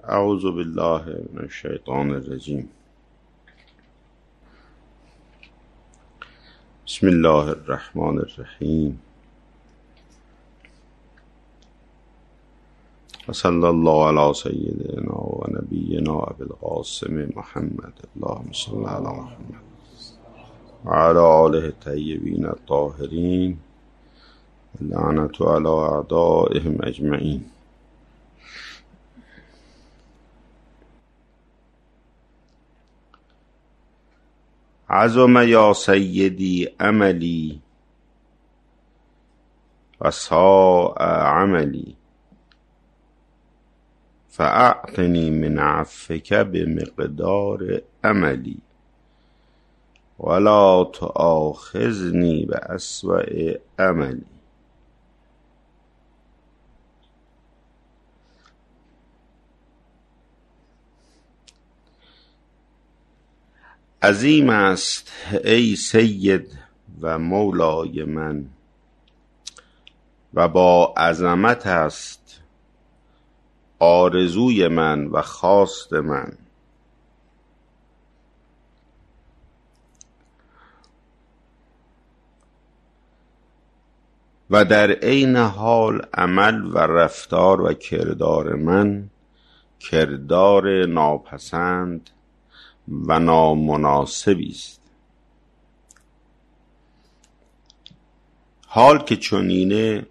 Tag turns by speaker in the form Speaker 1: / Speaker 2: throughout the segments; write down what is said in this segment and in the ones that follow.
Speaker 1: اعوذ بالله من الشیطان الرجیم. بسم الله الرحمن الرحیم و صلی الله علی سیدنا و نبینا ابی القاسم محمد، اللهم صل علی محمد و علی آله الطیبین الطاهرین لعنت علی اعدائهم اجمعین. عظم یا سیدی عملی و ساء عملی فاعطنی من عفوک بمقدار عملی ولا تؤاخذنی بأسوأ عملی. عظیم است ای سید و مولای من و با عظمت است آرزوی من و خواست من و در عین حال عمل و رفتار و کردار من کردار ناپسند و نامناسبی است. حال که چنینه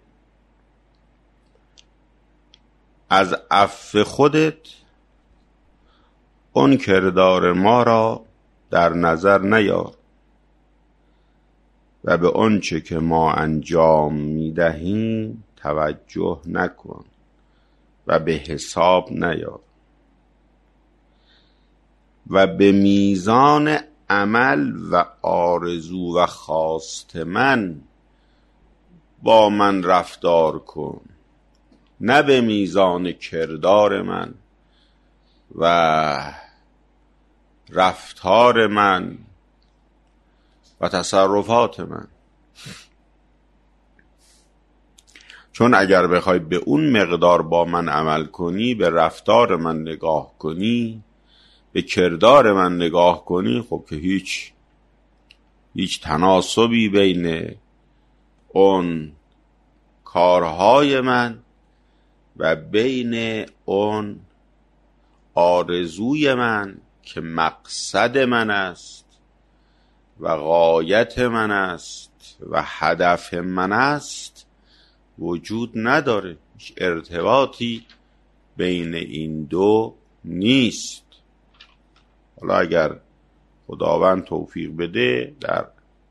Speaker 1: از عفو خودت اون کردار ما را در نظر نیار و به آنچه که ما انجام میدهیم توجه نکن و به حساب نیار و به میزان عمل و آرزو و خواست من با من رفتار کن، نه به میزان کردار من و رفتار من و تصرفات من. چون اگر بخوای به اون مقدار با من عمل کنی، به رفتار من نگاه کنی، به کردار من نگاه کنی، خب که هیچ تناسبی بین اون کارهای من و بین اون آرزوی من که مقصد من است و غایت من است و هدف من است وجود نداره. هیچ ارتباطی بین این دو نیست. حالا اگر خداوند توفیق بده در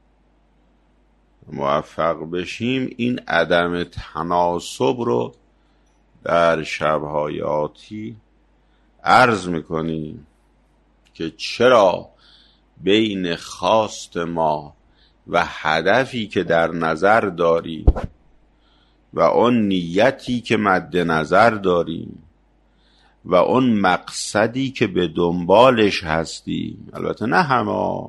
Speaker 1: موفق بشیم این عدم تناسب رو در شب‌های آتی عرض میکنیم که چرا بین خواست ما و هدفی که در نظر داریم و اون نیتی که مد نظر داریم و اون مقصدی که به دنبالش هستیم، البته نه همه،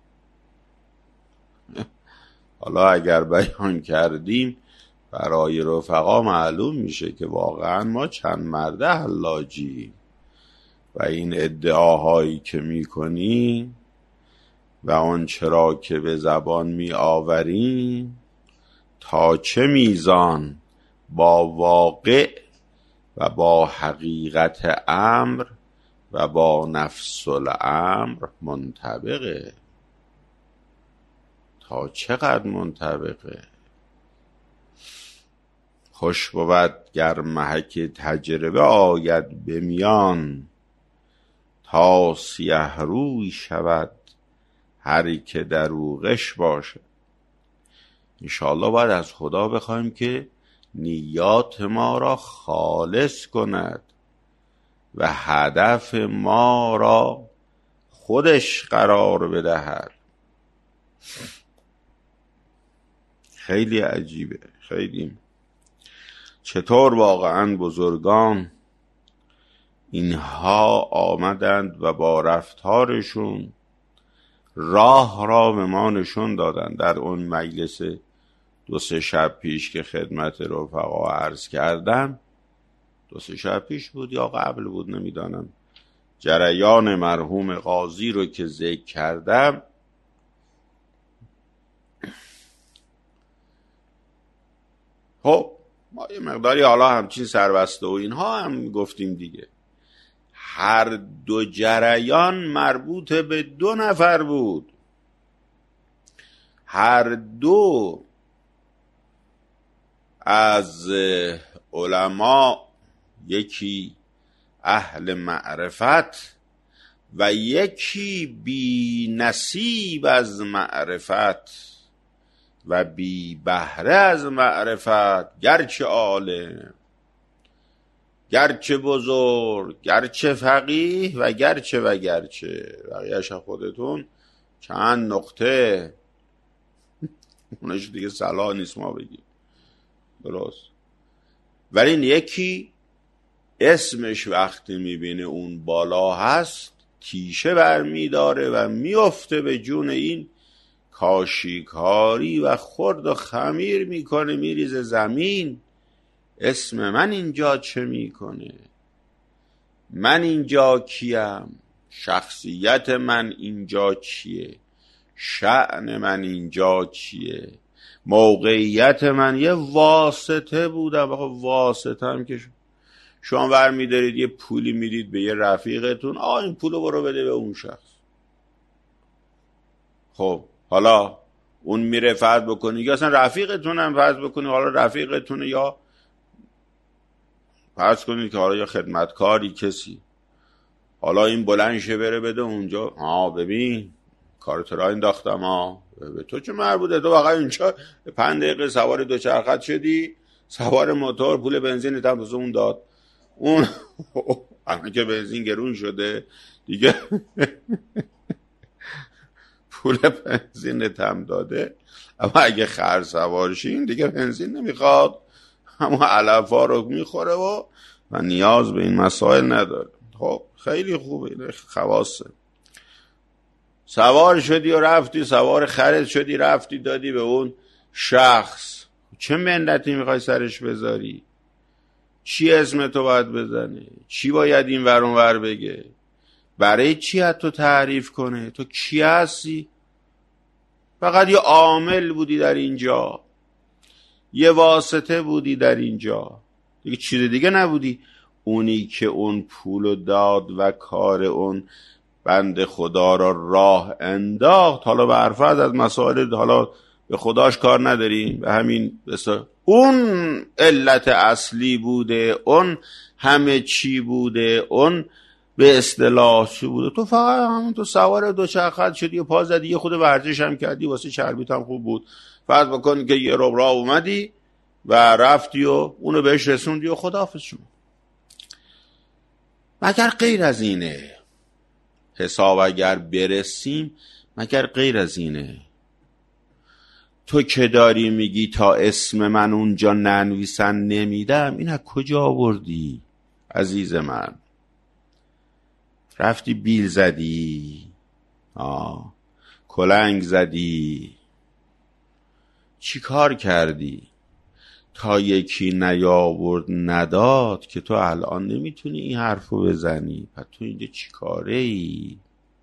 Speaker 1: حالا اگر بیان کردیم برای رفقا معلوم میشه که واقعا ما چند مرده حلاجیم و این ادعاهایی که میکنیم و اون چرا که به زبان میآوریم تا چه میزان با واقع و با حقیقت امر و با نفس الامر منطبقه، تا چقدر منطبقه. خوش بود گر محک تجربه آید به میان تا سیه روی شود هر که در او غش باشه. انشاءالله باید از خدا بخوایم که نیات ما را خالص کند و هدف ما را خودش قرار بدهد. خیلی عجیبه، خیلی چطور واقعا بزرگان اینها آمدند و با رفتارشون راه را به ما نشون دادن. در اون مجلس 2-3 شب پیش که خدمت رفقا عرض کردم، 2-3 شب پیش بود یا قبل بود نمیدانم، جریان مرحوم قاضی رو که ذکر کردم، خب ما یه مقداری حالا همچین سربسته و اینها هم گفتیم دیگه. هر دو جریان مربوط به 2 نفر بود، هر دو از علما، یکی اهل معرفت و یکی بی نصیب از معرفت و بی بهره از معرفت، گرچه عالم، گرچه بزرگ، گرچه فقیه و گرچه بقیه‌اش خودتون چند نقطه اونش دیگه صلاح نیست ما بگیم، درست. ولی این یکی اسمش وقتی میبینه اون بالا هست تیشه برمیداره و میفته به جون این کاشیکاری و خرد و خمیر میکنه، میریزه زمین. اسم من اینجا چه میکنه؟ من اینجا کیم؟ شخصیت من اینجا چیه؟ شأن من اینجا چیه؟ موقعیت من یه واسطه بودم. واسطه هم که شما برمیدارید یه پولی میدید به یه رفیقتون، این پولو برو بده به اون شخص. خب حالا اون میره فرض بکنی یا اصلا رفیقتون هم فرض بکنی، حالا رفیقتونه یا فرض کنید که حالا یا خدمتکاری کسی، حالا این بلند شه بره بده اونجا، ببین کارت را انداختم، به تو چه مربوطه؟ تو واقعا اینجا 5 دقیقه سوار دوچرخت شدی، سوار موتور، پول بنزین هم اون داد، اون الان که بنزین گرون شده دیگه پول بنزین تم داده، اما اگه خر سوار شین دیگه بنزین نمیخواد، اما علفا رو میخوره و نیاز به این مسائل نداره. خب خیلی خوبه، این خواصه. سوار شدی و رفتی، سوار خرت شدی رفتی دادی به اون شخص، چه منتی میخوای سرش بذاری؟ چی اسم تو باید بزنه؟ چی باید این ور اون ور بگه؟ برای چی حتی تعریف کنه؟ تو کی هستی؟ فقط یه عامل بودی در اینجا، یه واسطه بودی در اینجا، دیگه چیز دیگه نبودی. اونی که اون پولو داد و کار اون بند خدا را راه انداخت، حالا به عرفت از مسائل حالا به خداش کار نداریم، به همین اون علت اصلی بوده، اون همه چی بوده، اون به اصطلاح چی بوده. تو فقط همون تو سوار دوچرخه شدی و پا زدی، یه خود ورزش هم کردی، واسه چربیت هم خوب بود، فرض بکنی که یه ربع راه اومدی و رفتی و اونو بهش رسوندی و خداحافظ شما. مگر غیر از اینه حساب؟ اگر برسیم مگر غیر از اینه؟ تو که داری میگی تا اسم من اونجا ننویسن نمیدم، این از کجا آوردی عزیز من؟ رفتی بیل زدی، کلنگ زدی، چی کار کردی تا یکی نیاورد نداد که تو الان نمیتونی این حرفو بزنی؟ پس تو اینجا چی کاره ای؟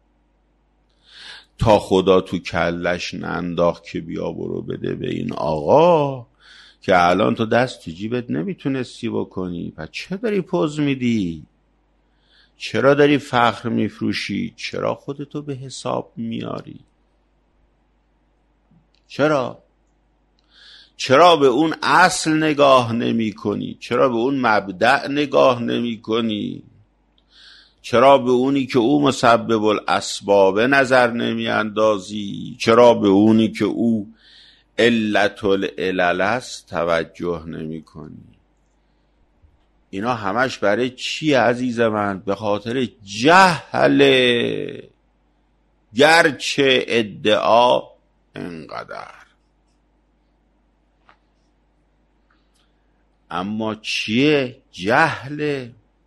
Speaker 1: تا خدا تو کلش ننداخت که بیا برو بده به این آقا که الان تو دست تو جیبت نمیتونستی بکنی. پس چه داری پوز میدی؟ چرا داری فخر میفروشی؟ چرا خودتو به حساب میاری؟ چرا به اون اصل نگاه نمی کنی؟ چرا به اون مبدأ نگاه نمی کنی؟ چرا به اونی که او مسبب الاسباب نظر نمی اندازی؟ چرا به اونی که او علت العلل است توجه نمی کنی؟ اینا همش برای چی عزیز من؟ به خاطر جهل، گرچه ادعا انقدر، اما چیه؟ جهل.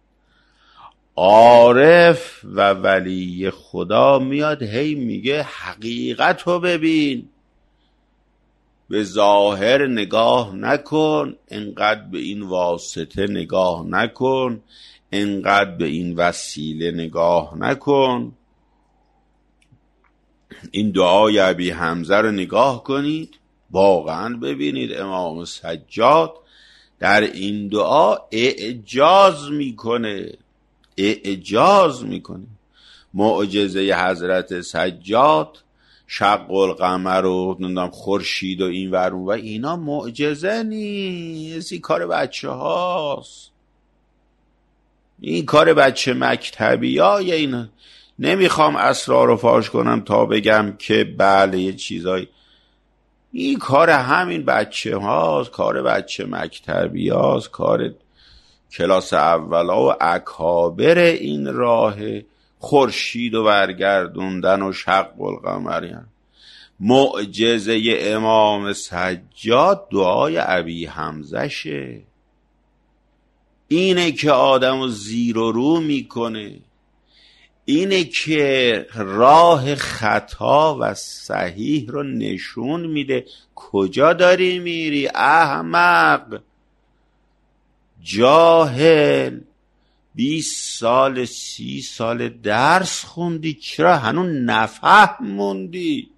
Speaker 1: عارف و ولی خدا میاد هی میگه حقیقت رو ببین، به ظاهر نگاه نکن، انقدر به این واسطه نگاه نکن، انقدر به این وسیله نگاه نکن. این دعای ابی حمزه رو نگاه کنید، واقعا ببینید امام سجاد در این دعا اعجاز میکنه. معجزه حضرت سجاد، شق القمر و خورشید و این ور اون و اینا معجزه نیست، این کار بچه هاست، این کار بچه مکتبی های. این نمیخوام اسرار رو فاش کنم تا بگم که بله یه چیزایی، این کار همین بچه هاست، کار بچه مکتبی هاست، کار کلاس اولا و اکابر این راه خورشید و برگردوندن و شق القمر. معجزه امام سجاد دعای ابی حمزه شه، اینه که آدمو زیر و رو میکنه، اینه که راه خطا و صحیح رو نشون میده. کجا داری میری احمق، جاهل، 20 سال 30 سال درس خوندی، چرا هنوز نفهم موندی؟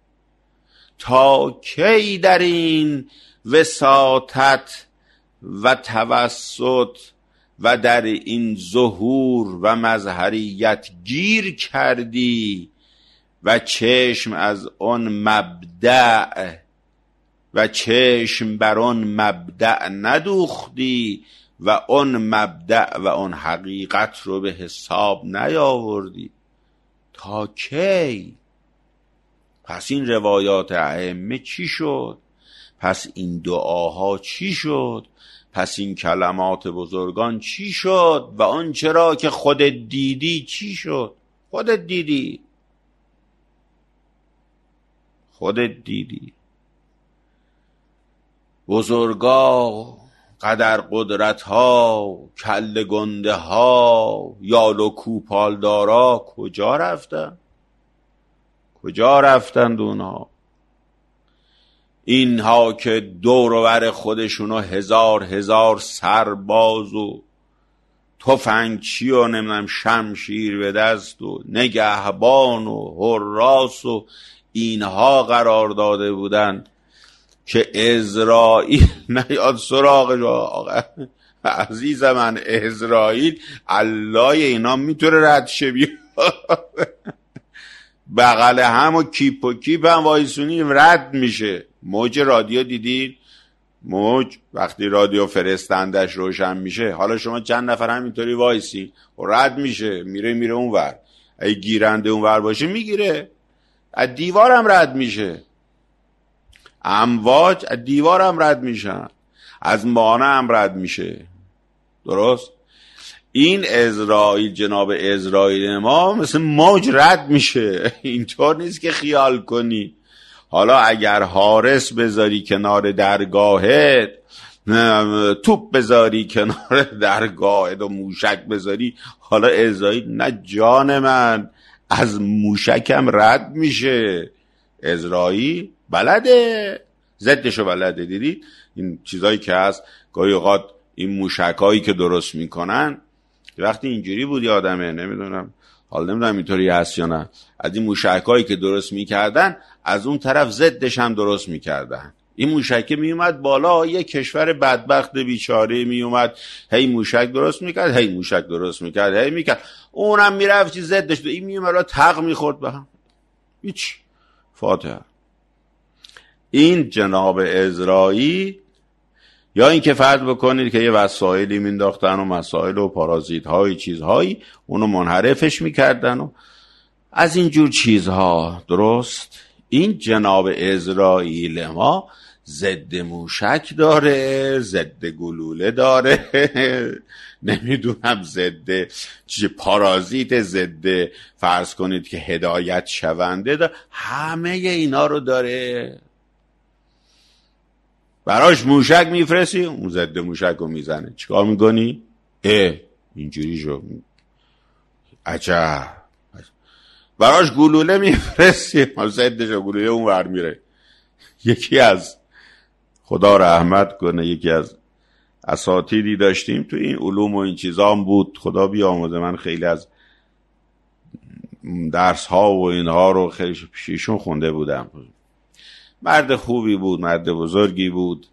Speaker 1: تا کی در این وساطت و توسط و در این ظهور و مظهریت گیر کردی و چشم از آن مبدأ و چشم بر آن مبدأ ندوختی و آن مبدأ و آن حقیقت رو به حساب نیاوردی؟ تا کی؟ پس این روایات ائمه چی شد؟ پس این دعاها چی شد؟ پس این کلمات بزرگان چی شد؟ و آن چرا که خودت دیدی چی شد؟ خودت دیدی بزرگا، قدر قدرت ها، کل گنده ها، یال و کوپالدارا کجا رفتن اونها؟ اینها که دور و بر خودشونو هزار سرباز و تفنگچی و نمیدونم شمشیر به دست و نگهبان و حراس و اینها قرار داده بودن که عزرائیل نیاد سراغش. عزیز من، عزرائیل علای اینا میتونه رد شه بیاد بغل هم و کیپ هم وایسونی رد میشه. موج رادیو دیدین؟ موج وقتی رادیو فرستندش روشن میشه، حالا شما چند نفر همینطوری وایسی و رد میشه، میره اون ور. اگه گیرنده اون ور باشه میگیره. از دیوارم رد میشه، امواج از دیوارم رد میشن، از مانع هم رد میشه. درست؟ این عزرائیل، جناب عزرائیل ما مثل موج رد میشه. اینطور نیست که خیال کنی. حالا اگر حارس بذاری کنار درگاهت، توپ بذاری کنار درگاهت و موشک بذاری، حالا عزرائیل نه جان من، از موشکم رد میشه. عزرائیل بلده، ضدشو بلده. دیدید این چیزایی که هست گاهی اوقات این موشکایی که درست میکنن، وقتی اینجوری بود یادمه، نمیدونم حالا نمیدونم اینطوری هست یا نه، از این موشکایی که درست میکردن از اون طرف ضدش هم درست میکردن. این موشکه میومد بالا، یه کشور بدبخت بیچاره میومد هی موشک درست میکرد، هی موشک درست میکرد، هی میکرد، اونم میرفت چی ضدش، این میومد تق میخورد به هم. هیچ. فاتحه. این جناب عزرائیل، یا این که فرض بکنید که یه وسایلی مینداختن و مسائل و پارازیت های چیزهایی اونو منحرفش میکردن و از اینجور چیزها. درست؟ این جناب عزرائیل ما ضد موشک داره، ضد گلوله داره، نمیدونم ضد پارازیت، ضد فرض کنید که هدایت شونده داره، همه اینا رو داره. براش موشک میفرستی، اون ضد موشک رو میزنه. چیکار میکنی؟ اینجوری شو. عجب. براش گلوله میفرستی، ضدش گلوله اون ور میره. یکی از خدا رحمت کنه، یکی از اساتیدی داشتیم تو این علوم و این چیزا هم بود، خدا بیامرزه، من خیلی از درس ها و اینها رو خیلی پیششون خونده بودم. مرد خوبی بود، مرد بزرگی بود،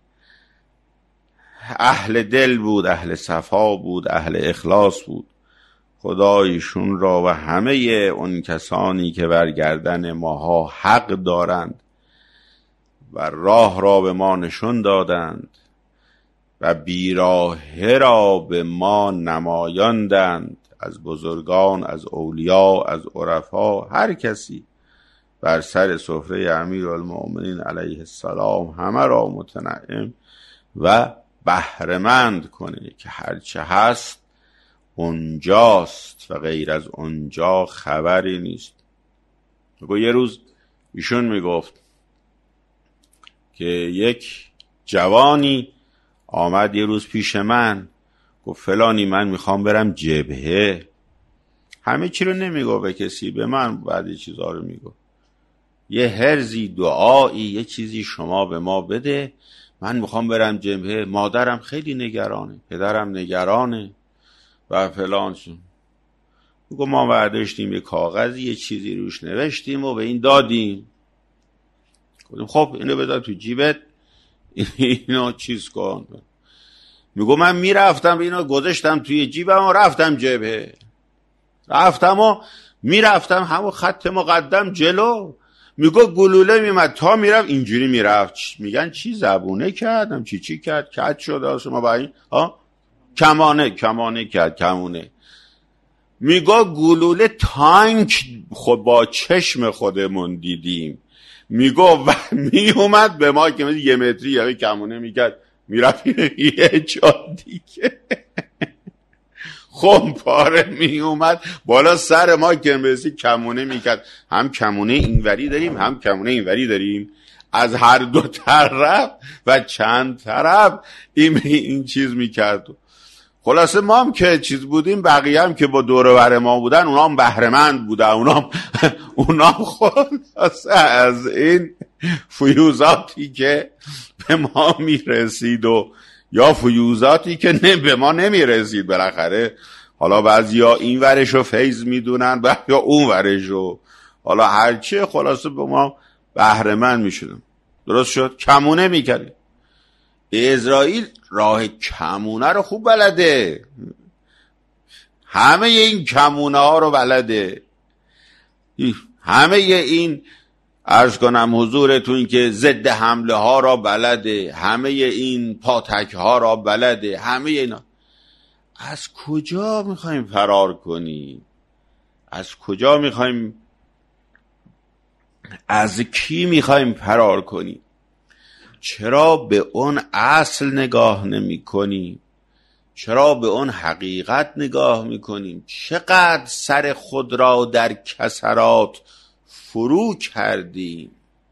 Speaker 1: اهل دل بود، اهل صفا بود، اهل اخلاص بود. خدا ایشون را و همه اون کسانی که بر گردن ماها حق دارند و راه را به ما نشون دادند و بیراهه را به ما نمایاندند، از بزرگان، از اولیاء، از عرفا، هر کسی بر سر سفره امیرالمؤمنین علیه السلام همه را متنعم و بهره‌مند کنه که هرچه هست اونجاست و غیر از اونجا خبری نیست. یه روز ایشون میگفت که یک جوانی آمد یه روز پیش من، گفت فلانی من میخوام برم جبهه. همه چی رو نمیگو به کسی، به من بعضی چیزا رو میگو. یه هرزی، دعایی، یه چیزی شما به ما بده، من میخوام برم جبهه، مادرم خیلی نگرانه، پدرم نگرانه و فلان شد. میگو ما برداشتیم یه کاغذی یه چیزی روش نوشتیم و به این دادیم. گفتیم خب اینو بذار تو جیبت، اینو چیز کن. میگو من میرفتم اینو گذاشتم توی جیبم و رفتم جبهه، رفتم و میرفتم همون خط مقدم جلو. میگو گلوله میمد تا میرفت اینجوری میرفت. میگن چی زبونه کردم، چی کرد، کج شد شما با این کمانه کرد، کمونه. میگو گلوله تانک خود با چشم خودمون دیدیم. میگو و میومد به ما که یه متری یا کمونه میکرد، میرفت یه جا دیگه خم پاره میومد بالا سر ما که میرسی کمونه میکرد. هم کمونه اینوری داریم هم کمونه اینوری داریم، از هر دو طرف و چند طرف این چیز میکرد. خلاصه ما هم که چیز بودیم، بقیه هم که با دور و بر ما بودن اونا هم بهره‌مند بودن، اونا هم خلاصه از این فیوزاتی که به ما میرسید و یا فیوزاتی که به ما نمیرسید بالاخره. حالا بعضیا این ورشو فیض میدونن یا اون ورشو، حالا هرچی خلاصه به ما بهره‌مند میشدن. درست شد؟ کمونه میکردیم. اسرائیل راه کمونه رو خوب بلده، همه این کمونه ها رو بلده، همه این عرض کنم حضورتون که ضد حمله ها را بلده، همه این پاتک ها را بلده، همه اینا. از کجا میخوایم فرار کنیم؟ از کجا میخوایم، از کی میخوایم فرار کنیم؟ چرا به اون اصل نگاه نمی کنیم؟ چرا به اون حقیقت نگاه می کنیم؟ چقدر سر خود را در کسرات فرو کردیم؟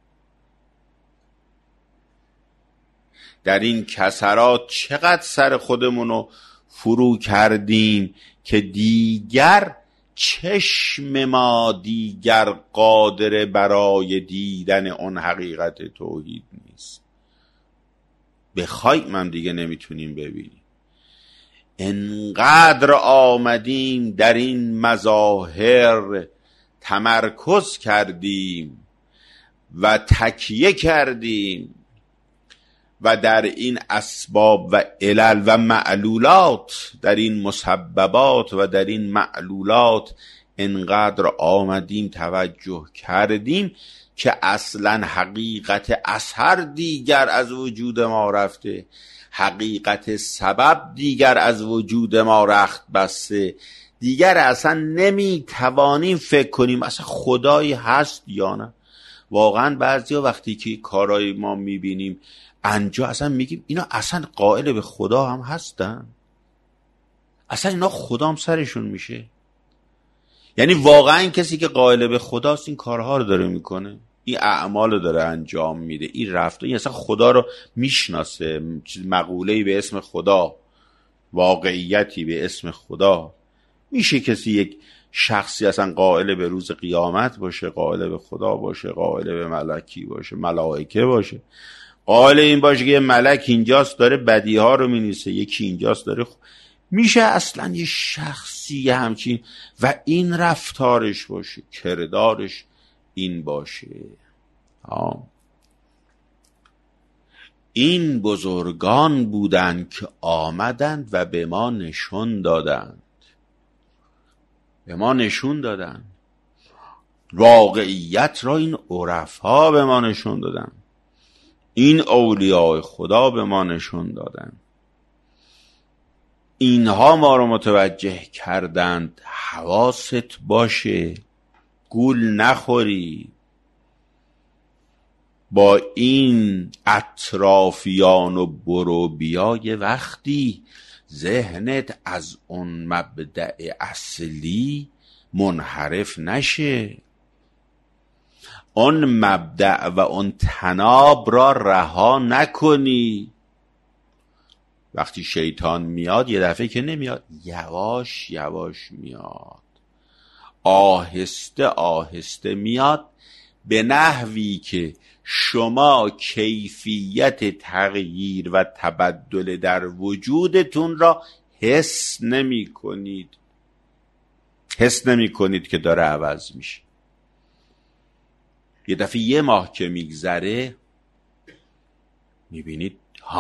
Speaker 1: در این کسرات چقدر سر خودمونو فرو کردیم که دیگر چشم ما دیگر قادر برای دیدن اون حقیقت توحید نیست. بخوای من دیگه نمیتونیم ببینیم. انقدر آمدیم در این مظاهر تمرکز کردیم و تکیه کردیم و در این اسباب و علل و معلولات، در این مسببات و در این معلولات انقدر آمدیم توجه کردیم که اصلا حقیقت اثر دیگر از وجود ما رفته، حقیقت سبب دیگر از وجود ما رخت بسته. دیگر اصلا نمیتوانیم فکر کنیم اصلا خدایی هست یا نه. واقعا بعضیا وقتی که کارای ما میبینیم انجا اصلا میگیم اینا اصلا قائل به خدا هم هستن؟ اصلا اینا خدا هم سرشون میشه؟ یعنی واقعا این کسی که قائل به خداست این کارها رو داره میکنه، این اعمال رو داره انجام میده، این رفته، این اصلا خدا رو میشناسه، مقوله‌ای به اسم خدا، واقعیتی به اسم خدا. میشه کسی یک شخصی اصلا قائل به روز قیامت باشه، قائل به خدا باشه، قائل به ملکی باشه، ملائکه باشه، قائل این باشه که یه ملک اینجاست داره بدی ها رو مینویسه، یکی اینجاست داره میشه اصلا یه شخصی همچین و این رفتارش باشه، کردارش این باشه. این بزرگان بودند که آمدند و به ما نشون دادند، به ما نشون دادند واقعیت را. این عرفا به ما نشون دادند، این اولیاء خدا به ما نشون دادند، اینها ما رو متوجه کردند. حواست باشه گول نخوری، با این اطرافیان و برو بیای وقتی ذهنت از اون مبدأ اصلی منحرف نشه، اون مبدأ و اون تناب را رها نکنی. وقتی شیطان میاد یه دفعه که نمیاد، یواش یواش میاد، آهسته آهسته میاد، به نحوی که شما کیفیت تغییر و تبدل در وجودتون را حس نمی کنید، حس نمی کنید که داره عوض میشه. یه دفعه یه ماه که میگذره میبینید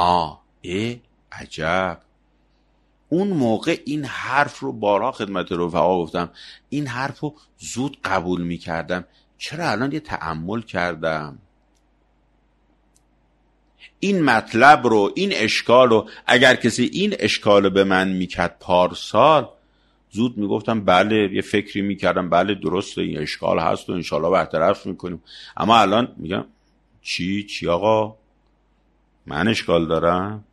Speaker 1: عجب. اون موقع این حرف رو بارها خدمت رفقا گفتم، این حرف رو زود قبول میکردم، چرا الان یه تأمل کردم این مطلب رو، این اشکال رو، اگر کسی این اشکال رو به من میکرد پارسال، زود میگفتم بله، یه فکری میکردم بله درسته این اشکال هست و انشالله برطرف میکنیم. اما الان میگم چی آقا، من اشکال دارم؟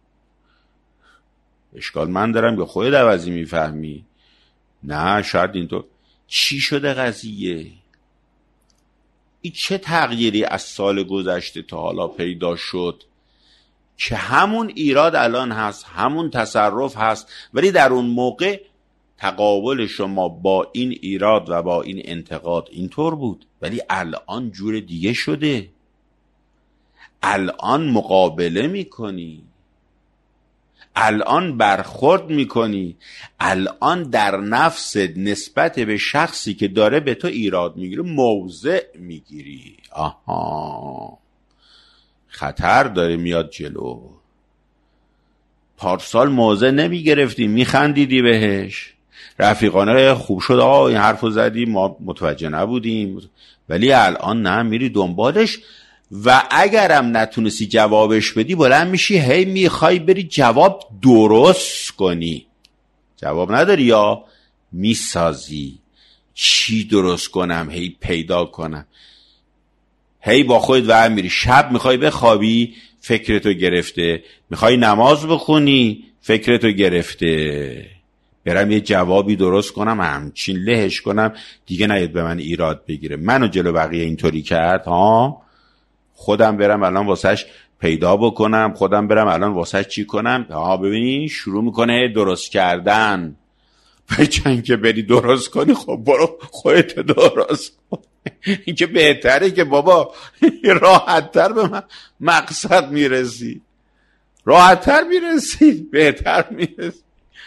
Speaker 1: اشکال من دارم یا خودت عوضی میفهمی؟ نه شاید اینطور. چی شده قضیه؟ این چه تغییری از سال گذشته تا حالا پیدا شد که همون ایراد الان هست، همون تصرف هست، ولی در اون موقع تقابل شما با این ایراد و با این انتقاد اینطور بود، ولی الان جور دیگه شده. الان مقابله میکنی، الان برخورد میکنی، الان در نفس نسبت به شخصی که داره به تو ایراد میگیره موضع میگیری. آها، خطر داره میاد جلو. پارسال موضع نمیگرفتی، میخندیدی بهش، رفیقانه خوب شد آقا این حرفو زدی ما متوجه نبودیم، ولی الان نه، میری دنبالش و اگرم نتونستی جوابش بدی بلند میشی هی میخوای بری جواب درست کنی. جواب نداری یا میسازی، چی درست کنم، هی پیدا کنم، هی با خودت و میری. شب میخوای بخوابی فکرتو گرفته، میخوای نماز بخونی فکرتو گرفته، برم یه جوابی درست کنم همچین لهش کنم دیگه نیاد به من ایراد بگیره. منو جلو بقیه اینطوری کرد خودم برم الان واسهش پیدا بکنم، خودم برم الان واسهش چی کنم. ببینی شروع میکنه درست کردن. بچن که بری درست کنی، خب برو خودت درست کن. این که بهتره که بابا راحت‌تر به من مقصد میرسی، راحت‌تر میرسی، بهتر میرسی.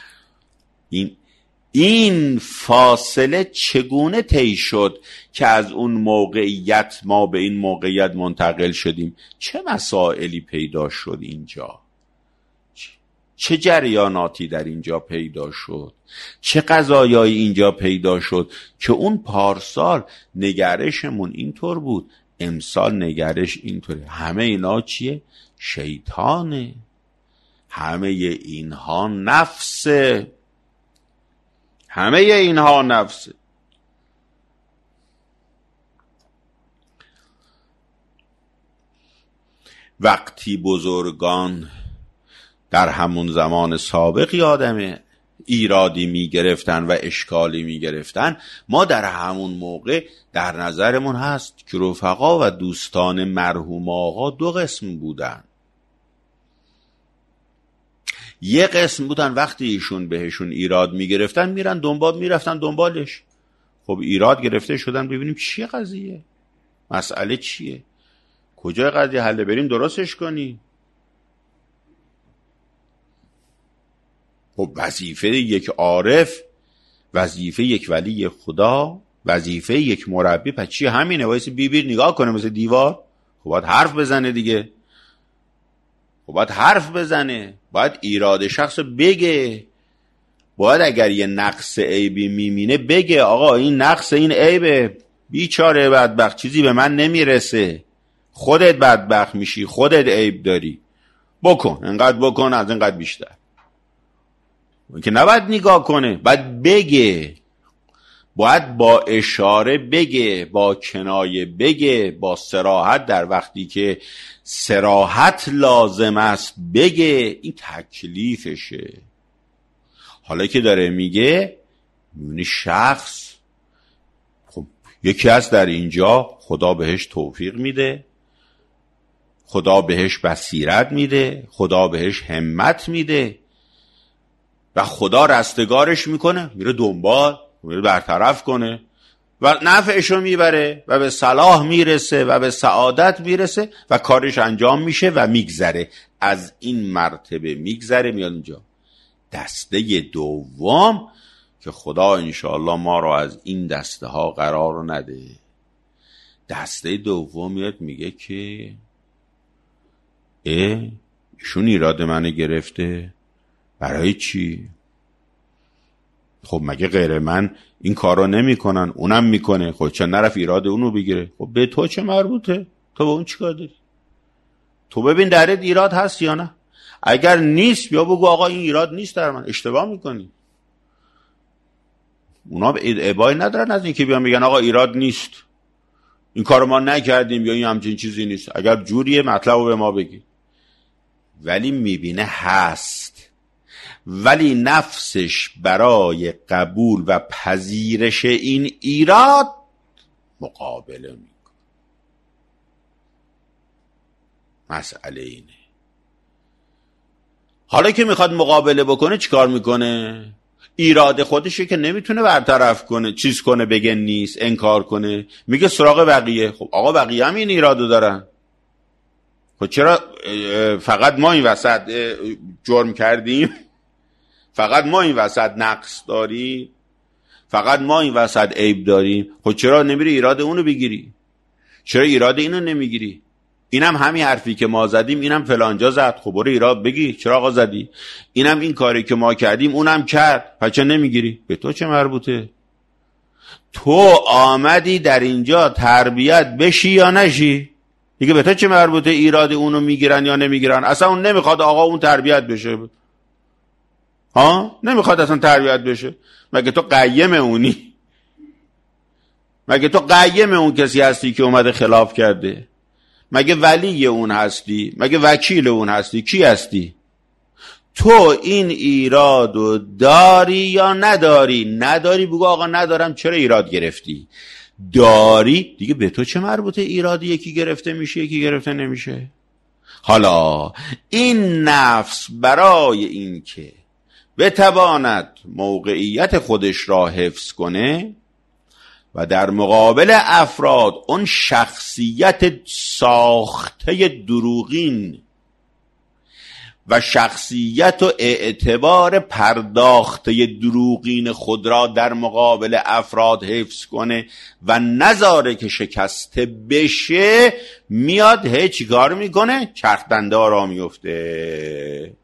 Speaker 1: این فاصله چگونه طی شد که از اون موقعیت ما به این موقعیت منتقل شدیم؟ چه مسائلی پیدا شد اینجا؟ چه جریاناتی در اینجا پیدا شد؟ چه قضایایی اینجا پیدا شد که اون پارسال نگرشمون اینطور بود، امسال نگرش اینطوره؟ همه اینا چیه؟ شیطانه، همه اینها نفسه، همه اینها نفسه. وقتی بزرگان در همون زمان سابق یادمه ایرادی می گرفتن و اشکالی می گرفتن، ما در همون موقع در نظرمون هست که رفقا و دوستان مرحوم آقا دو قسم بودن. یه قسم بودن وقتی ایشون بهشون ایراد می گرفتن میرفتن دنبالش. خب ایراد گرفته شدن، ببینیم چیه قضیه، مسئله چیه، کجای قضیه حله؟ بریم درستش کنیم. خب وظیفه یک عارف، وظیفه یک ولی خدا، وظیفه یک مربی پس چی؟ همینه. وایس بیبیر نگاه کنه مثل دیوار؟ خب باید حرف بزنه دیگه. خب باید حرف بزنه، باید ایراد شخص بگه، باید اگر یه نقص عیبی میمینه بگه آقا این نقص، این عیبه، بیچاره بدبخت، چیزی به من نمیرسه، خودت بدبخت میشی، خودت عیب داری، بکن، انقدر بکن، از اینقدر بیشتر. که نباید نگاه کنه، باید بگه، باید با اشاره بگه، با کنایه بگه، با صراحت در وقتی که صراحت لازم است بگه. این تکلیفشه. حالا که داره میگه میبینی شخص، خب یکی از در اینجا خدا بهش توفیق میده، خدا بهش بصیرت میده، خدا بهش همت میده و خدا رستگارش میکنه، میره دنبال، میره برطرف کنه و نفعشو میبره و به صلاح میرسه و به سعادت میرسه و کارش انجام میشه و میگذره از این مرتبه، میگذره میاد اینجا دسته دوم که خدا انشاءالله ما رو از این دسته ها قرار نده. دسته دوم میاد میگه که ایشون ایراد منو گرفته، برای چی؟ خب مگه غیر من این کار رو نمی کنن؟ اونم میکنه، خب چه نرفت ایراد اونو بگیره؟ خب به تو چه مربوطه؟ تو به اون چی کار داری؟ تو ببین درت ایراد هست یا نه. اگر نیست بیا بگو آقا این ایراد نیست در من، اشتباه میکنی. اونا ابایی ندارن از این که بیان میگن آقا ایراد نیست، این کارو ما نکردیم یا این همچین چیزی نیست. اگر جوریه مطلب رو به ما بگی. ولی میبینه هست، ولی نفسش برای قبول و پذیرش این ایراد مقابله میکنه. مسئله اینه. حالا که میخواد مقابله بکنه چیکار میکنه؟ ایراد خودشه که نمیتونه برطرف کنه، چیز کنه، بگه نیست، انکار کنه، میگه سراغ بقیه. خب آقا بقیه هم این ایرادو دارن، خب چرا فقط ما این وسط جرم کردیم؟ فقط ما این وسط نقص داریم؟ فقط ما این وسط عیب داریم؟ خب چرا نمیری ایراد اونو بگیری؟ چرا ایراد اینو نمیگیری؟ اینم همین حرفی که ما زدیم اینم فلانجا زد، خب برو ایراد بگی چرا آقا زدی؟ اینم این کاری که ما کردیم اونم کرد، پس چرا نمیگیری؟ به تو چه مربوطه؟ تو آمدی در اینجا تربیت بشی یا نشی؟ دیگه به تو چه مربوطه ایراد اونو میگیرن یا نمیگیرن؟ اصلا اون نمیخواد آقا اون تربیت بشه، ها؟ نمیخواد اصلا تربیت بشه. مگه تو قیم اونی؟ مگه تو قیم اون کسی هستی که اومده خلاف کرده؟ مگه ولی اون هستی؟ مگه وکیل اون هستی؟ کی هستی؟ تو این ایرادو داری یا نداری؟ نداری بگو آقا ندارم. چرا ایراد گرفتی؟ داری دیگه، به تو چه مربوطه ایرادی یکی گرفته میشه یکی گرفته نمیشه؟ حالا این نفس برای این که بتواند موقعیت خودش را حفظ کنه و در مقابل افراد اون شخصیت ساخته دروغین و شخصیت و اعتبار پرداخته دروغین خود را در مقابل افراد حفظ کنه و نذاره که شکسته بشه، میاد چیکار میکنه؟ چرخدنده ها را میفته.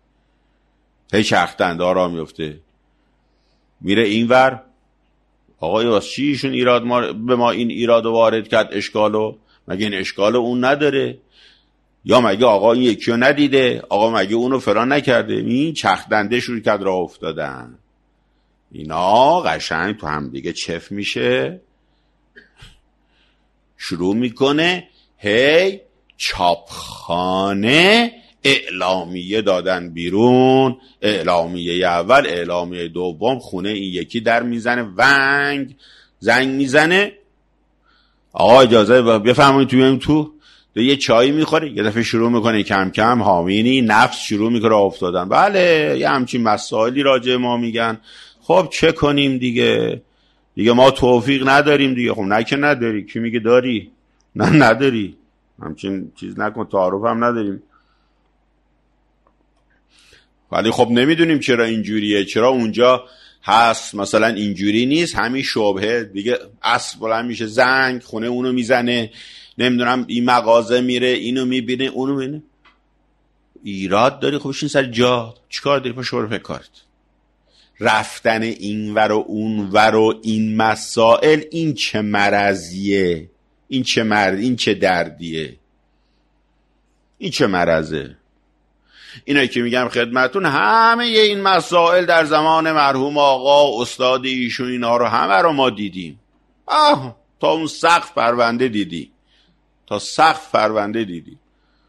Speaker 1: چرخدنده ها را میفته، میره اینور. آقای واسه چی ایشون ایراد به ما این ایرادو وارد کرد؟ اشکالو؟ مگه این اشکالو اون نداره؟ یا مگه آقا این یکیو ندیده؟ آقا مگه اونو فلان نکرده؟ این چرخدنده شروع کرد راه افتادن. اینا قشنگ تو هم دیگه چف میشه، شروع میکنه چاپخانه اعلامیه دادن بیرون. اعلامیه اول، اعلامیه دوم، خونه این یکی در میزنه، زنگ میزنه، آقا اجازه بفرمایید تویم تو یه چایی میخوره. یه دفعه شروع میکنه کم کم حامینی نفس شروع میکنه افتادن. بله یه همچین مسائلی راجع ما میگن، خب چه کنیم دیگه ما توفیق نداریم دیگه. خب نه که نداری، کی میگه داری؟ نه نداری. همچین چیز نکن، تعارف هم نداریم. ولی خب نمیدونیم چرا اینجوریه، چرا اونجا هست مثلا اینجوری نیست. همین شبهه دیگه اصل بلند میشه، زنگ خونه اونو میزنه، نمیدونم این مغازه میره اینو میبینه اونو میبینه. ایراد داری؟ خب بشین سر جا، چیکار داری؟ پاشو برو کارت. رفتن این ور و اون ور و این مسائل، این چه مرضیه، این چه دردیه، این چه مرضه. اینایی که میگم خدمتون، همه این مسائل در زمان مرحوم آقا استاد ایشون اینا رو همه رو ما دیدیم. تا اون سقف پرونده دیدی، تا سقف پرونده دیدی.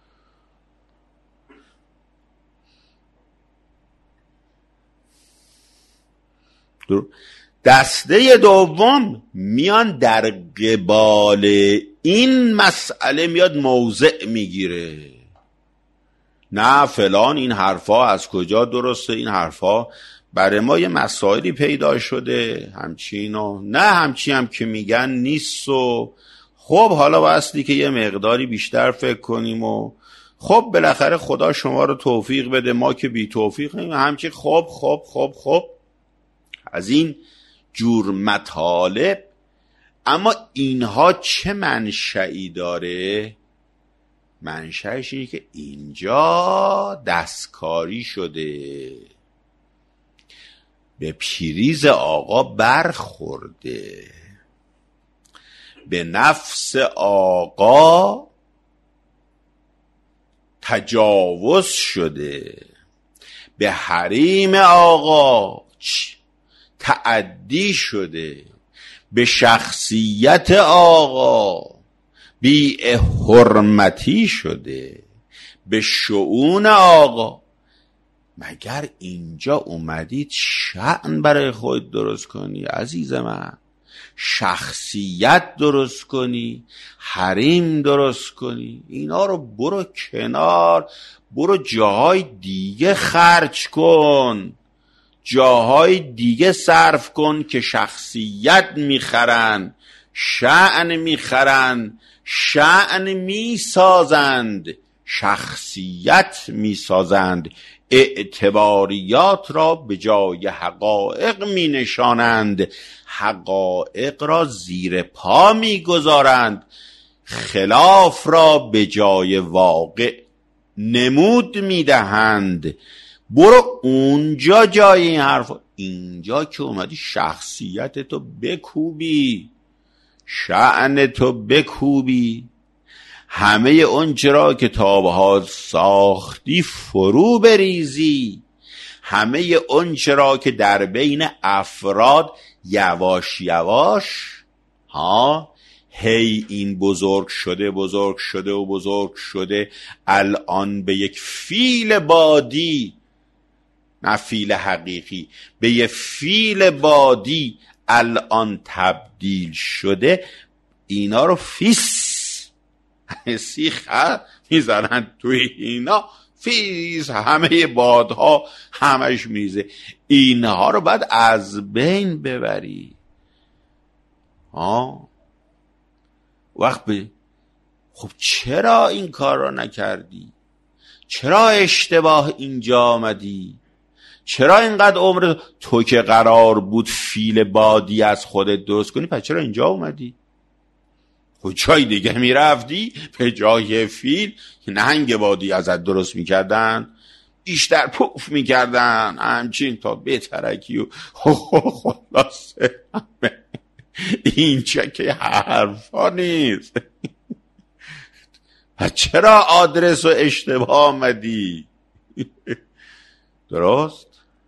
Speaker 1: دسته دوم میان در قبال این مسئله میاد موضع میگیره. نه فلان این حرفا از کجا درسته، این حرفا برای ما یه مسائلی پیدا شده همچین و نه همچین هم که میگن نیست. و خب حالا بایستی که یه مقداری بیشتر فکر کنیم و خب بالاخره خدا شما رو توفیق بده، ما که بی توفیقیم همچین. خب از این جور مطالب. اما اینها چه منشئی داره؟ منشأش اینه که اینجا دستکاری شده، به پیریز آقا برخورده، به نفس آقا تجاوز شده، به حریم آقا تعدی شده، به شخصیت آقا بی حرمتی شده، به شؤون آقا. مگر اینجا اومدید شأن برای خود درست کنی عزیز من، شخصیت درست کنی، حریم درست کنی؟ اینا رو برو کنار، برو جاهای دیگه خرج کن، جاهای دیگه صرف کن که شخصیت میخرن، شأن میخرن، شأن میسازند، شخصیت میسازند، اعتباریات را به جای حقایق می نشانند، حقایق را زیر پا می گذارند، خلاف را به جای واقع نمود می دهند. برو اونجا جای این حرف. اینجا که اومدی شخصیت تو بکوبی، شأن تو بکوبی، همه اون چرا که تابها ساختی فرو بریزی، همه اون چرا که در بین افراد یواش یواش هی این بزرگ شده الان به یک فیل بادی، نه فیل حقیقی، به یک فیل بادی الان تبدیل شده. اینا رو سیخ میزنن توی اینا، فیز همه بادها همش میزه. اینها رو باید از بین ببری. خب چرا این کار رو نکردی؟ چرا اشتباه اینجا آمدی؟ چرا اینقدر عمر تو که قرار بود فیل بادی از خودت درست کنی، پس چرا اینجا اومدی؟ خب جای دیگه میرفتی به جای فیل نهنگ بادی ازت درست میکردن، بیشتر پوف میکردن همچین تا بترکی و خلاصه. این چه که حرفا نیست. چرا آدرس و اشتباه آمدی؟ درست؟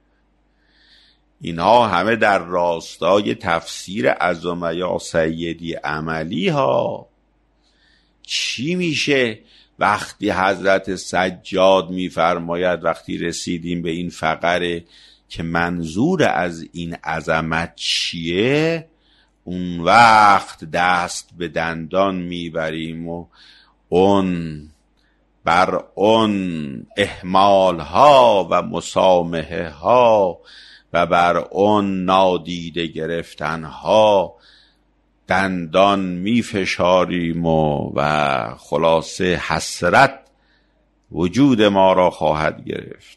Speaker 1: اینها همه در راستای تفسیر عظمه یا سیدی عملی ها. چی میشه وقتی حضرت سجاد میفرماید وقتی رسیدیم به این فقره که منظور از این عظمت چیه، اون وقت دست به دندان میبریم و اون بر اون اهمال ها و مسامحه ها و بر اون نادیده گرفتن ها دندان می فشاریم و خلاصه حسرت وجود ما را خواهد گرفت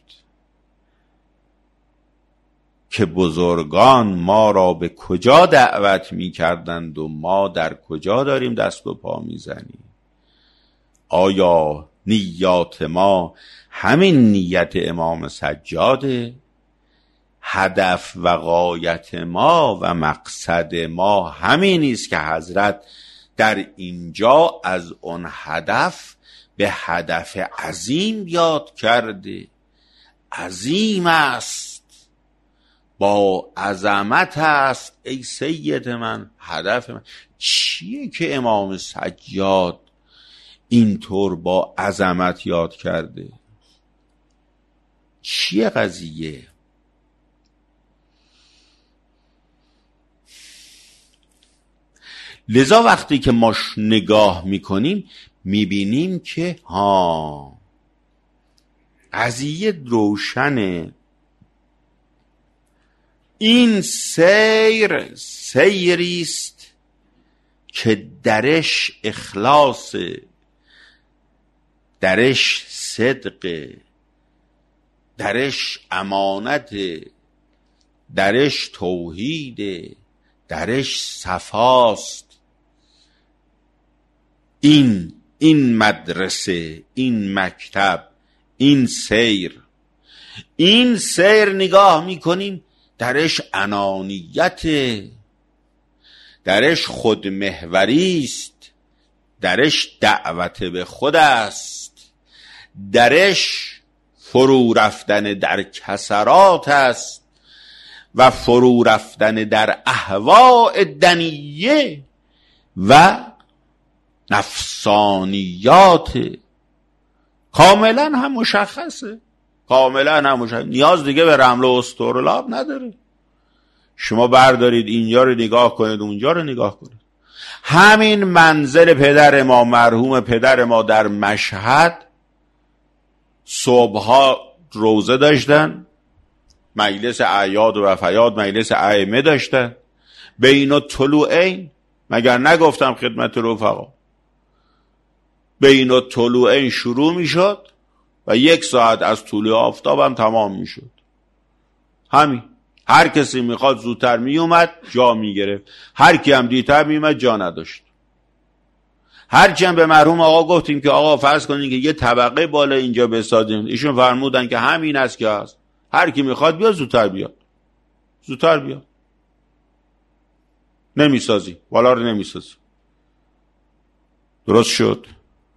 Speaker 1: که بزرگان ما را به کجا دعوت می کردند و ما در کجا داریم دست و پا می زنیم. آیا نیات ما همین نیت امام سجاده؟ هدف و غایت ما و مقصد ما همین است که حضرت در اینجا از اون هدف به هدف عظیم یاد کرده. عظیم است، با عظمت است ای سید من. هدف من چیه که امام سجاد اینطور با عظمت یاد کرده؟ چیه قضیه؟ لذا وقتی که ما نگاه میکنیم میبینیم که قضیه روشنه. این سیریست که درش اخلاص، درش صدق، درش امانت، درش توحید، درش صفاست. این مدرسه، این مکتب، این سیر نگاه میکنیم درش انانیت، درش خودمحوریست، درش دعوت به خود است، درش فرو رفتن در کسرات است و فرو رفتن در اهواء دنیه و نفسانیات. کاملا هم مشخصه، نیاز دیگه به رمل و استرلاب نداره. شما بردارید اینجا رو نگاه کنید، اونجا رو نگاه کنید. همین منزل پدر ما، مرحوم پدر ما در مشهد، صبحها روزه داشتن، مجلس اعیاد و وفیات، مجلس ائمه داشتن، بین الطلوعین، مگر نگفتم خدمت رفقا بین الطلوعین شروع می شد و 1 ساعت از طلوع آفتاب هم تمام می شد. همین، هر کسی میخواد زودتر می اومد جا می گرفت، هر کی هم دیرتر می اومد جا نداشت. هرچی هم به مرحوم آقا گفتیم که آقا فرض کنین که یه طبقه بالا اینجا بسازیم، ایشون فرمودن که همین است که هست، هر کی میخواد بیاد زودتر بیاد. نمیسازی، والا رو نمیسازی. درست شد.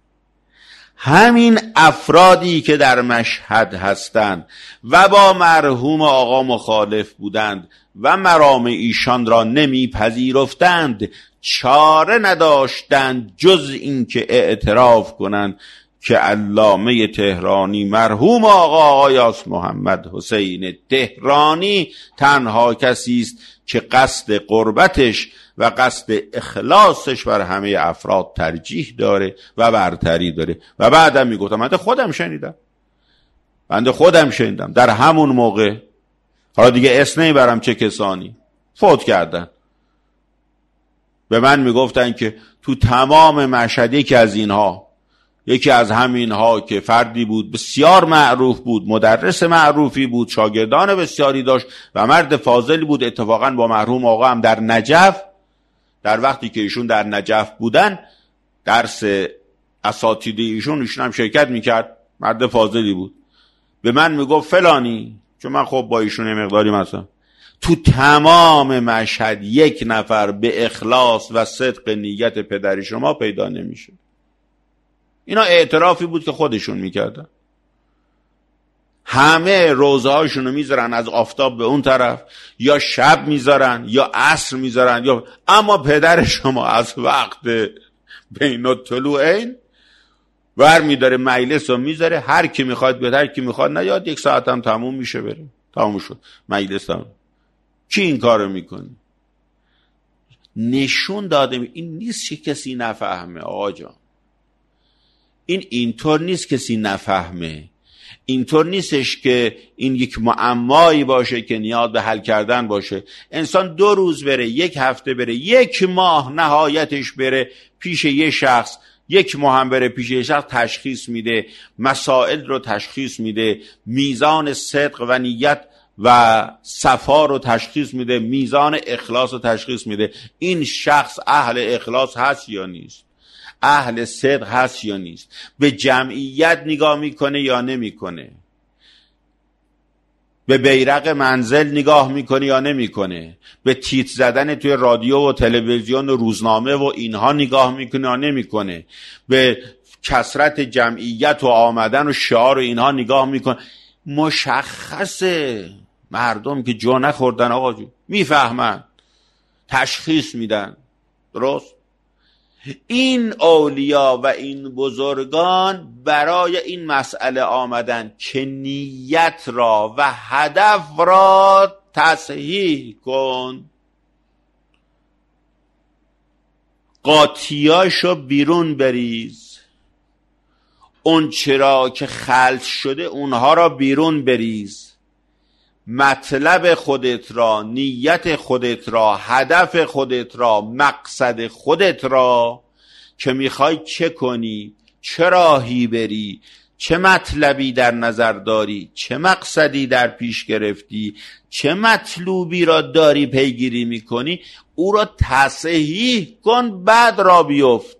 Speaker 1: همین افرادی که در مشهد هستند و با مرحوم آقا مخالف بودند و مرام ایشان را نمیپذیرفتند، چاره نداشتند جز این که اعتراف کنند که علامه تهرانی، مرحوم آقا یاس محمد حسین تهرانی، تنها کسی است که قصد قربتش و قصد اخلاصش بر همه افراد ترجیح داره و برتری داره. و بعدم میگفتم، من خودم شنیدم در همون موقع، حالا دیگه اسم نمیبرم چه کسانی فوت کردن، به من میگفتن که تو تمام مشهد یکی از همینها که فردی بود بسیار معروف بود، مدرس معروفی بود، شاگردان بسیاری داشت و مرد فاضلی بود. اتفاقا با مرحوم آقا هم در نجف، در وقتی که ایشون در نجف بودن، درس اساتید ایشون هم شرکت میکرد. مرد فاضلی بود. به من میگفت فلانی، چون من خب با ایشون مقداری مثلا، تو تمام مشهد 1 نفر به اخلاص و صدق نیت پدر شما پیدا نمیشه. اینا اعترافی بود که خودشون میکردن. همه روزه هاشونو میذارن از آفتاب به اون طرف، یا شب میذارن یا عصر میذارن، اما پدر شما از وقت بین الطلوعین ور میداره مجلس رو میذاره، هر کی میخواد بیاد، هر کی میخواد نیاد، 1 ساعت هم تموم میشه بره، تموم شد مجلس هم. کی این کارو میکنه؟ نشون داده این نیست که کسی نفهمه. آقا جان، این اینطور نیست کسی نفهمه. اینطور نیستش که این یک معمایی باشه که نیاز به حل کردن باشه. انسان 2 روز بره، 1 هفته بره، 1 ماه نهایتش بره پیش یه شخص، 1 ماه هم بره پیش یه شخص، تشخیص میده، مسائل رو تشخیص میده، میزان صدق و نیت و صفا رو تشخیص میده، میزان اخلاص رو تشخیص میده. این شخص اهل اخلاص هست یا نیست، اهل صدق هست یا نیست، به جمعیت نگاه میکنه یا نمیکنه، به بیرق منزل نگاه میکنه یا نمیکنه، به تیتر زدن توی رادیو و تلویزیون و روزنامه و اینها نگاه میکنه یا نمیکنه، به کثرت جمعیت و آمدن و شعار و اینها نگاه میکنه. مشخصه. مردم که جا نخوردن آقا جو میفهمن، تشخیص میدن. درست؟ این اولیا و این بزرگان برای این مسئله آمدن که نیت را و هدف را تصحیح کن، قاطیاشو بیرون بریز، اون چرا که خلط شده اونها را بیرون بریز، مطلب خودت را، نیت خودت را، هدف خودت را، مقصد خودت را که میخوای چه کنی، چه راهی بری، چه مطلبی در نظر داری، چه مقصدی در پیش گرفتی، چه مطلوبی را داری پیگیری میکنی، او را تصحیح کن، بعد را بیفت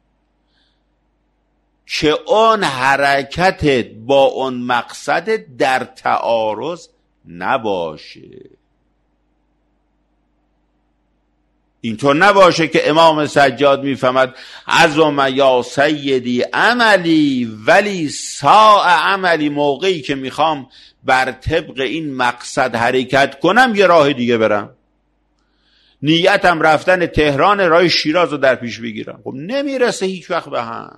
Speaker 1: که اون حرکتت با اون مقصدت در تعارض نباشه. اینطور نباشه که امام سجاد میفهمد عظم یا سیدی عملی ولی ساء عملی، موقعی که میخوام بر طبق این مقصد حرکت کنم یه راه دیگه برم، نیتم رفتن تهران، راه شیراز رو در پیش بگیرم. خب نمیرسه هیچ وقت به هم.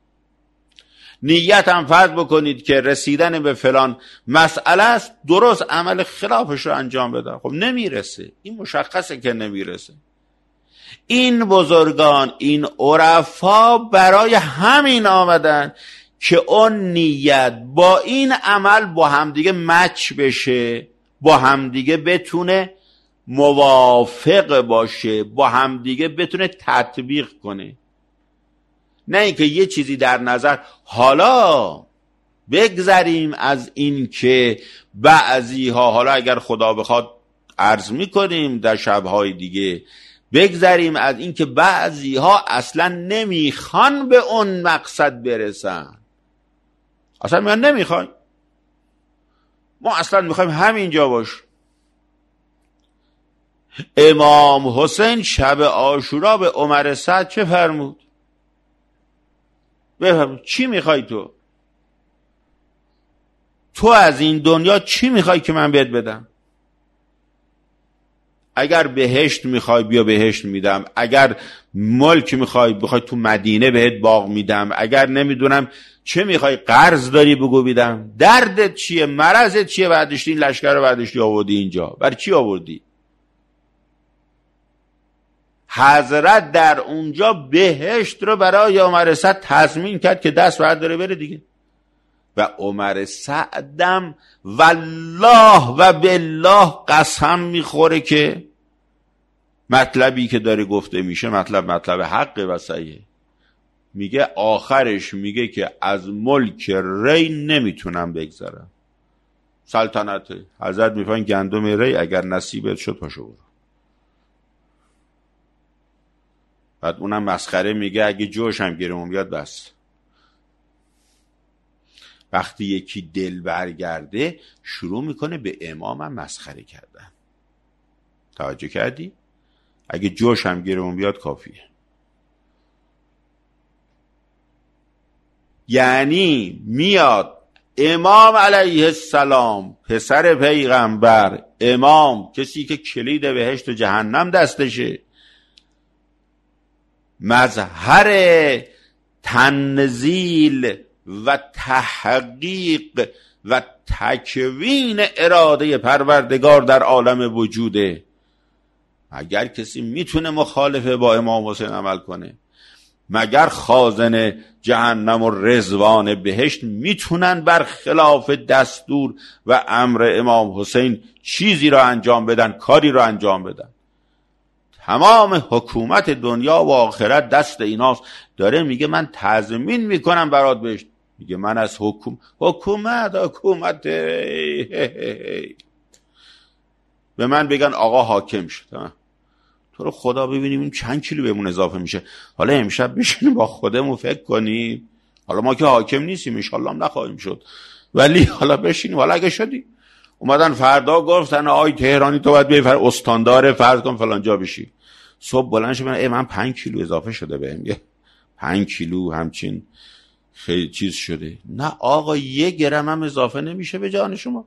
Speaker 1: نیتم فرض بکنید که رسیدن به فلان مسئله است، درست عمل خلافش رو انجام بدم، خب نمیرسه. این مشخصه که نمیرسه. این بزرگان، این عرفا برای همین آمدن که اون نیت با این عمل با همدیگه مچ بشه، با همدیگه بتونه موافق باشه، با همدیگه بتونه تطبیق کنه. نه اینکه یه چیزی در نظر، حالا بگذریم از این که بعضی ها، حالا اگر خدا بخواد عرض میکنیم در شبهای دیگه، بگذریم از این که بعضی ها اصلا نمیخوان به اون مقصد برسن، اصلا میان نمیخوان، ما اصلا میخوایم همینجا باش. امام حسین شب عاشورا به عمر سعد چه فرمود؟ بفرمود چی میخوای تو از این دنیا چی میخوای که من بهت بدم؟ اگر بهشت میخوای بیا بهشت میدم، اگر ملک میخوای تو مدینه بهت باغ میدم، اگر نمیدونم چه میخوای قرض داری بگو میدم. دردت چیه؟ مرضت چیه؟ برداشتی این لشکر رو برداشتی آوردی اینجا، برای چی آوردی؟ حضرت در اونجا بهشت رو برای عمر سعد تضمین کرد که دست برداره بره دیگه. و عمر سعدم والله و بالله قسم میخوره که مطلبی که داره گفته میشه مطلب حقه و صحیحه. میگه آخرش میگه که از ملک ری نمیتونم بگذرم. سلطنت حضرت میفهمن گندم ری اگر نصیبت شد پاشو برو. بعد اونم مسخره میگه اگه جوش هم گیرمون بیاد بس. وقتی یکی دل برگرده شروع میکنه به امامم مسخره کردن. توجه کردی؟ اگه جوش هم گیرمون بیاد کافیه. یعنی میاد امام علیه السلام، پسر پیغمبر، امام، کسی که کلید بهشت و جهنم دستشه، مظهر تنزیل و تحقیق و تکوین اراده پروردگار در عالم وجوده. اگر کسی میتونه مخالفه با امام حسین عمل کنه، مگر خازن جهنم و رضوان بهشت میتونن بر خلاف دستور و امر امام حسین چیزی را انجام بدن، کاری را انجام بدن؟ تمام حکومت دنیا و آخرت دست ایناست. داره میگه من تضمین میکنم برات بهشت. میگه من از حکومت به من بگن آقا حاکم شد، تو رو خدا ببینیم این چند کیلو بهمون اضافه میشه. حالا امشب بشینیم با خودمون فکر کنیم، حالا ما که حاکم نیستیم انشالله هم نخواهیم شد، ولی حالا بشینیم، حالا اگه شدیم اومدن فردا گفتن آی تهرانی تو باید بیای استاندار فرض کن فلان جا بشی، صبح بلند شدم من 5 کیلو اضافه شده بهم، 5 کیلو همچین خیلی چیز شده. نه آقا 1 گرم هم اضافه نمیشه به جان شما.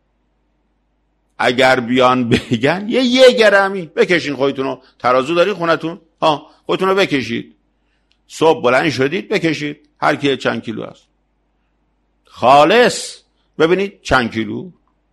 Speaker 1: اگر بیان بگن 1 گرمی بکشین خودتونو، ترازو دارین خونتون، خودتونو بکشید، صبح بلند شدید بکشید هر کی چند کیلو است خالص، ببینید چند کیلو.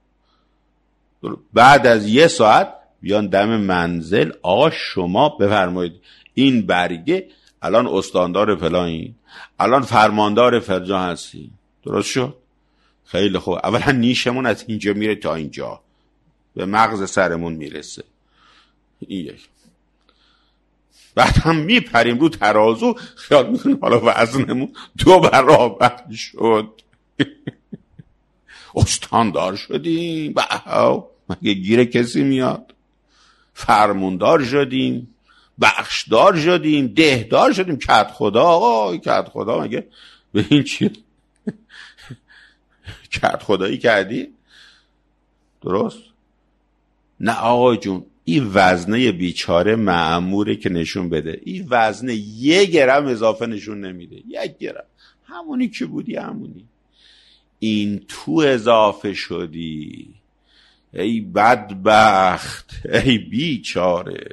Speaker 1: بعد از 1 ساعت بیان دم منزل، آقا شما بفرمایید این برگه الان استاندار فلانی، الان فرماندار فرجا هستی، درست شد؟ خیلی خوب. اولا نیشمون از اینجا میره تا اینجا به مغز سرمون میرسه، این یک. بعد هم میپریم رو ترازو، خیال میکنیم حالا وزنمون 2 برابر شد. استاندار شدیم، مگه گیر کسی میاد؟ فرموندار شدیم، بخشدار شدیم، دهدار شدیم، کت خدا. آقا کت خدا مگه به این چیه؟ کت خدایی کردی؟ درست؟ نه آقا جون، این وزنه بیچاره مأموره که نشون بده. این وزنه 1 گرم اضافه نشون نمیده، 1 گرم همونی که بودی همونی. این تو اضافه شدی، ای بدبخت، ای بیچاره،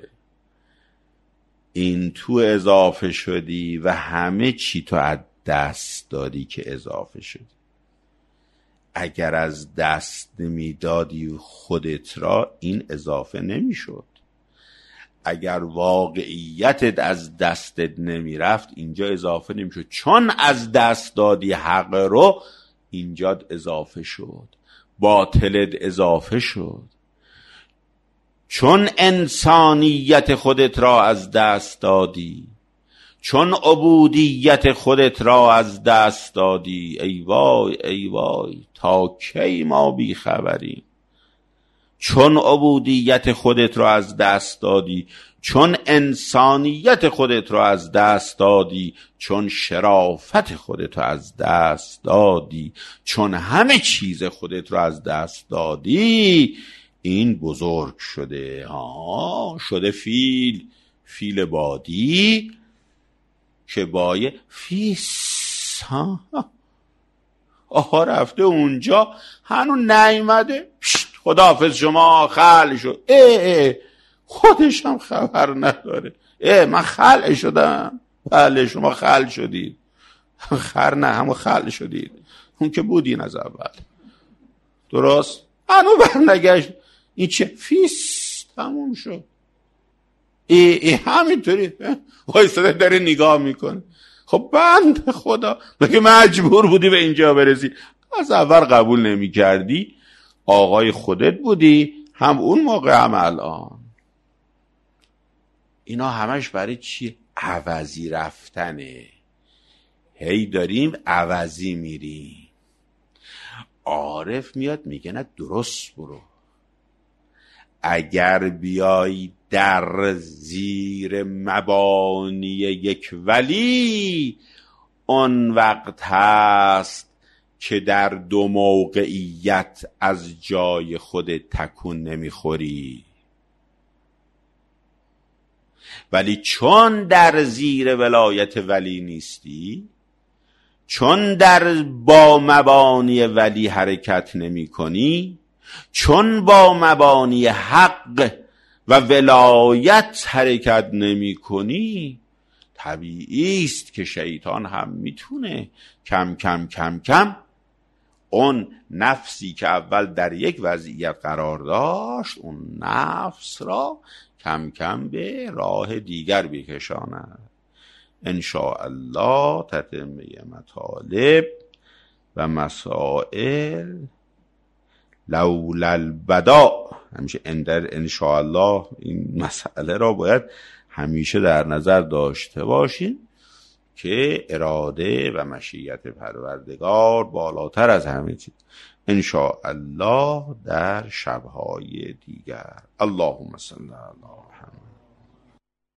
Speaker 1: این تو اضافه شدی و همه چی تو از دست دادی که اضافه شدی. اگر از دست نمیدادی خودت را، این اضافه نمیشد. اگر واقعیتت از دستت نمیرفت، اینجا اضافه نمیشد. چون از دست دادی حق رو، اینجا اضافه شد، باطلت اضافه شد. چون انسانیت خودت را از دست دادی، چون عبودیت خودت را از دست دادی، ای وای ای وای، تا کی ما بی خبریم؟ چون عبودیت خودت را از دست دادی، چون انسانیت خودت را از دست دادی، چون شرافت خودت را از دست دادی، چون همه چیز خودت را از دست دادی، این بزرگ شده. شده فیل بادی که بایه فیس. آها رفته اونجا هنون نیمده، خداحافظ شما خلع شد. خودش هم خبر نداره. من خلع شدم. بله شما خلع شدید. خر نه، همون خلع شدید، اون که بودین از اول. درست؟ هنو برنگشت. این چه فیس تموم شد. همینطوری وایساده داره نگاه میکنه. خب بند خدا، بگه مجبور بودی به اینجا برسی، از اول قبول نمی کردی، آقای خودت بودی، هم اون موقع هم الان. اینا همش برای چی؟ عوضی رفتنه. هی داریم عوضی میریم. عارف میاد میگه نه درست برو. اگر بیای در زیر مبانی یک ولی، اون وقت هست که در 2 موقعیت از جای خودت تکون نمیخوری. ولی چون در زیر ولایت ولی نیستی، چون با مبانی ولی حرکت نمی کنی، چون با مبانی حق و ولایت حرکت نمی کنی، طبیعی است که شیطان هم میتونه کم کم کم کم اون نفسی که اول در یک وضعیت قرار داشت، اون نفس را کم کم به راه دیگر بکشاند. انشاءالله تتمه مطالب و مسائل لولا البداء. همیشه در انشاءالله این مسئله را باید همیشه در نظر داشته باشین که اراده و مشیت پروردگار بالاتر از همه چیز. انشاءالله در شبهای دیگر. اللهم صل علی محمد.